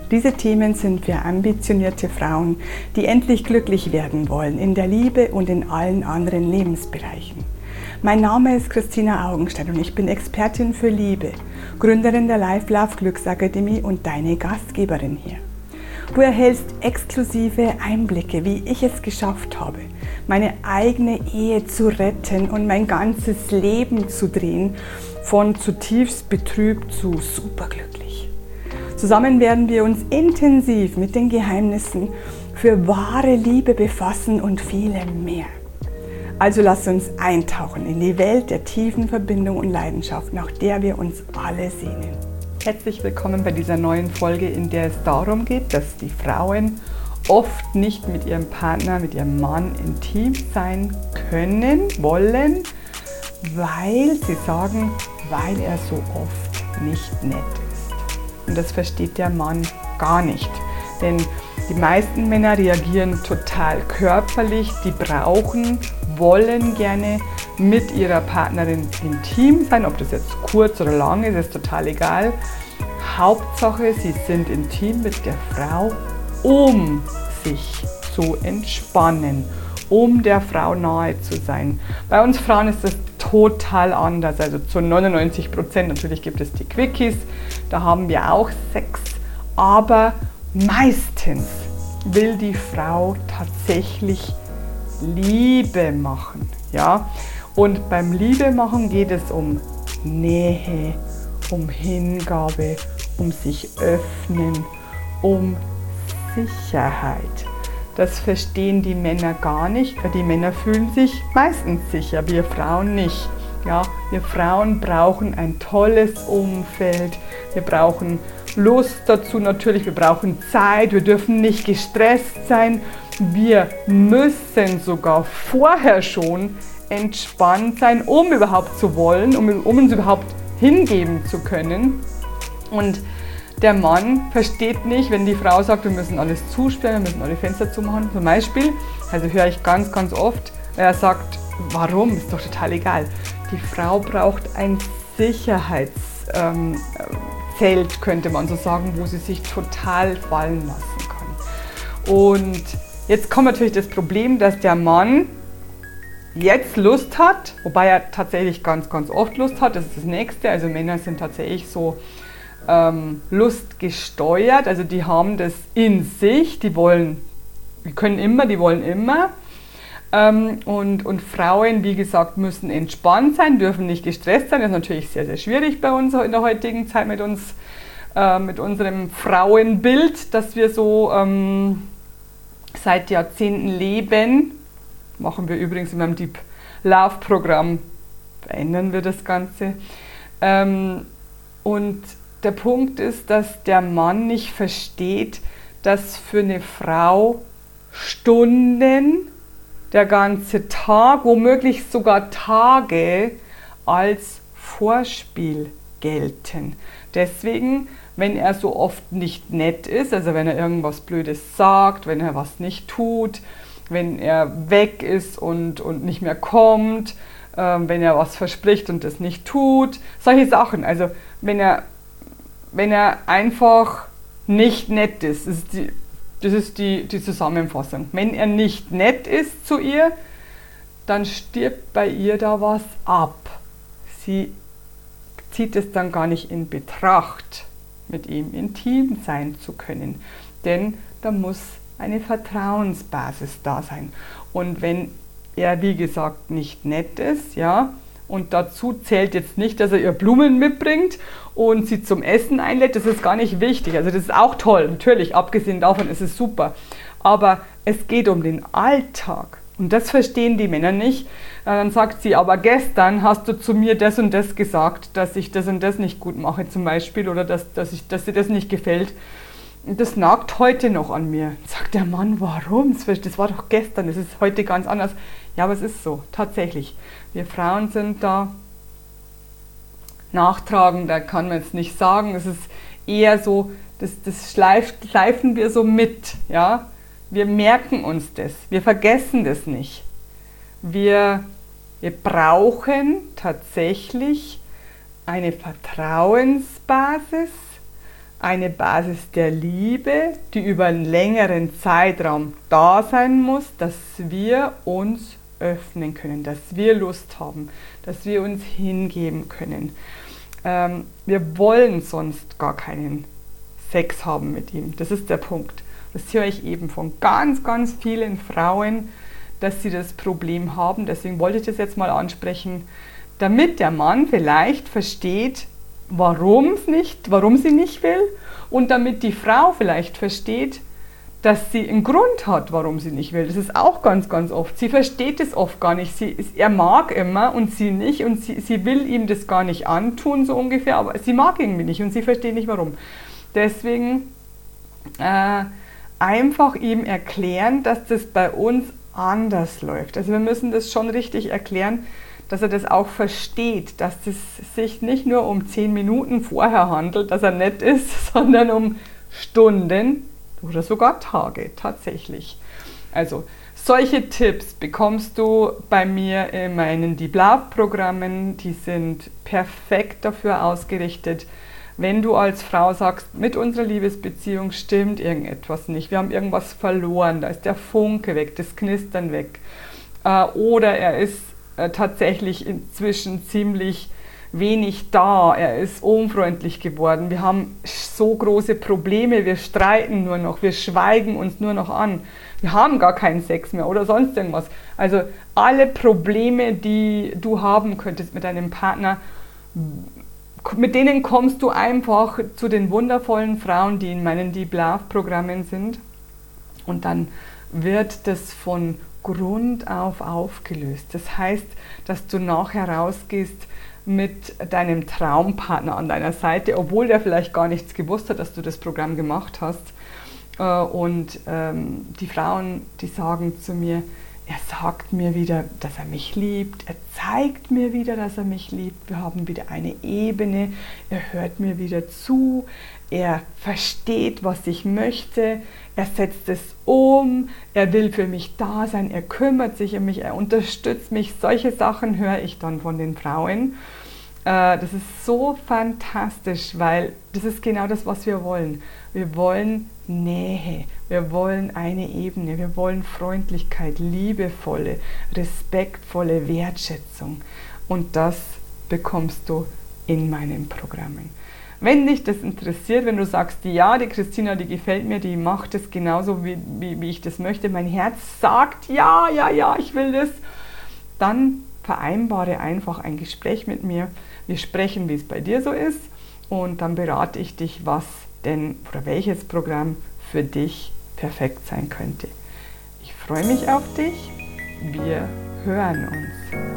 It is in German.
Diese Themen sind für ambitionierte Frauen, die endlich glücklich werden wollen in der Liebe und in allen anderen Lebensbereichen. Mein Name ist Christina Augenstein und ich bin Expertin für Liebe, Gründerin der Life Love Glücksakademie und deine Gastgeberin hier. Du erhältst exklusive Einblicke, wie ich es geschafft habe, meine eigene Ehe zu retten und mein ganzes Leben zu drehen, von zutiefst betrübt zu superglücklich. Zusammen werden wir uns intensiv mit den Geheimnissen für wahre Liebe befassen und vielem mehr. Also lass uns eintauchen in die Welt der tiefen Verbindung und Leidenschaft, nach der wir uns alle sehnen. Herzlich willkommen bei dieser neuen Folge, in der es darum geht, dass die Frauen oft nicht mit ihrem Partner, mit ihrem Mann intim sein können, wollen, weil sie sagen, weil er so oft nicht nett ist. Und das versteht der Mann gar nicht. Denn die meisten Männer reagieren total körperlich, die wollen gerne mit ihrer Partnerin intim sein, ob das jetzt kurz oder lang ist, ist total egal. Hauptsache, sie sind intim mit der Frau, um sich zu entspannen, um der Frau nahe zu sein. Bei uns Frauen ist das total anders, also zu 99%. Natürlich gibt es die Quickies, da haben wir auch Sex, aber meistens will die Frau tatsächlich Liebe machen, ja? Und beim Liebe machen geht es um Nähe, um Hingabe, um sich öffnen, um Sicherheit. Das verstehen die Männer gar nicht, weil die Männer fühlen sich meistens sicher, wir Frauen nicht. Ja, wir Frauen brauchen ein tolles Umfeld, wir brauchen Lust dazu natürlich, wir brauchen Zeit, wir dürfen nicht gestresst sein, wir müssen sogar vorher schon entspannt sein, um überhaupt zu wollen, um uns überhaupt hingeben zu können. Und der Mann versteht nicht, wenn die Frau sagt, wir müssen alles zusperren, wir müssen alle Fenster zumachen, zum Beispiel. Also höre ich ganz, ganz oft, er sagt, warum? Ist doch total egal. Die Frau braucht ein Sicherheitszelt, könnte man so sagen, wo sie sich total fallen lassen kann. Und jetzt kommt natürlich das Problem, dass der Mann jetzt Lust hat, wobei er tatsächlich ganz, ganz oft Lust hat, das ist das Nächste. Also Männer sind tatsächlich so lustgesteuert, also die haben das in sich, die wollen immer. Und Frauen, wie gesagt, müssen entspannt sein, dürfen nicht gestresst sein. Das ist natürlich sehr, sehr schwierig bei uns in der heutigen Zeit mit unserem Frauenbild, das wir so seit Jahrzehnten leben. Machen wir übrigens in meinem Deep Love Programm, verändern wir das Ganze. Und der Punkt ist, dass der Mann nicht versteht, dass für eine Frau Stunden, der ganze Tag, womöglich sogar Tage als Vorspiel gelten. Deswegen, wenn er so oft nicht nett ist, also wenn er irgendwas Blödes sagt, wenn er was nicht tut, wenn er weg ist und nicht mehr kommt, wenn er was verspricht und das nicht tut, solche Sachen. Also wenn er einfach nicht nett ist, das ist die Zusammenfassung. Wenn er nicht nett ist zu ihr, dann stirbt bei ihr da was ab. Sie zieht es dann gar nicht in Betracht, mit ihm intim sein zu können. Denn da muss eine Vertrauensbasis da sein. Und wenn er, wie gesagt, nicht nett ist, ja, und dazu zählt jetzt nicht, dass er ihr Blumen mitbringt und sie zum Essen einlädt. Das ist gar nicht wichtig. Also das ist auch toll, natürlich, abgesehen davon ist es super. Aber es geht um den Alltag. Und das verstehen die Männer nicht. Dann sagt sie, aber gestern hast du zu mir das und das gesagt, dass ich das und das nicht gut mache zum Beispiel oder dass dir das nicht gefällt. Und das nagt heute noch an mir. Sagt der Mann, warum? Das war doch gestern, das ist heute ganz anders. Ja, aber es ist so, tatsächlich. Wir Frauen sind da nachtragend, da kann man jetzt nicht sagen. Es ist eher so, das schleifen wir so mit. Ja? Wir merken uns das, wir vergessen das nicht. Wir brauchen tatsächlich eine Vertrauensbasis, eine Basis der Liebe, die über einen längeren Zeitraum da sein muss, dass wir uns öffnen können, dass wir Lust haben, dass wir uns hingeben können. Wir wollen sonst gar keinen Sex haben mit ihm. Das ist der Punkt. Das höre ich eben von ganz, ganz vielen Frauen, dass sie das Problem haben. Deswegen wollte ich das jetzt mal ansprechen, damit der Mann vielleicht versteht, warum sie nicht will, und damit die Frau vielleicht versteht, dass sie einen Grund hat, warum sie nicht will. Das ist auch ganz, ganz oft. Sie versteht es oft gar nicht. Er mag immer und sie nicht, und sie will ihm das gar nicht antun, so ungefähr, aber sie mag irgendwie nicht und sie versteht nicht, warum. Deswegen einfach ihm erklären, dass das bei uns anders läuft. Also wir müssen das schon richtig erklären, dass er das auch versteht, dass es sich nicht nur um 10 Minuten vorher handelt, dass er nett ist, sondern um Stunden oder sogar Tage tatsächlich. Also solche Tipps bekommst du bei mir in meinen Deep Love Programmen. Die sind perfekt dafür ausgerichtet, wenn du als Frau sagst, mit unserer Liebesbeziehung stimmt irgendetwas nicht, wir haben irgendwas verloren, da ist der Funke weg, das Knistern weg, oder er ist tatsächlich inzwischen ziemlich wenig da, er ist unfreundlich geworden, wir haben so große Probleme, wir streiten nur noch, wir schweigen uns nur noch an, wir haben gar keinen Sex mehr oder sonst irgendwas. Also alle Probleme, die du haben könntest mit deinem Partner, mit denen kommst du einfach zu den wundervollen Frauen, die in meinen Deep Love Programmen sind, und dann wird das von Grund auf aufgelöst. Das heißt, dass du nachher rausgehst mit deinem Traumpartner an deiner Seite, obwohl der vielleicht gar nichts gewusst hat, dass du das Programm gemacht hast. Und die Frauen, die sagen zu mir, er sagt mir wieder, dass er mich liebt, er zeigt mir wieder, dass er mich liebt, wir haben wieder eine Ebene, er hört mir wieder zu, er versteht, was ich möchte, er setzt es um, er will für mich da sein, er kümmert sich um mich, er unterstützt mich. Solche Sachen höre ich dann von den Frauen. Das ist so fantastisch, weil das ist genau das, was wir wollen. Wir wollen Nähe, wir wollen eine Ebene, wir wollen Freundlichkeit, liebevolle, respektvolle Wertschätzung. Und das bekommst du in meinen Programmen. Wenn dich das interessiert, wenn du sagst, ja, die Christina, die gefällt mir, die macht es genauso, wie ich das möchte, mein Herz sagt, ja, ich will das, dann vereinbare einfach ein Gespräch mit mir. Wir sprechen, wie es bei dir so ist, und dann berate ich dich, was denn oder welches Programm für dich perfekt sein könnte. Ich freue mich auf dich. Wir hören uns.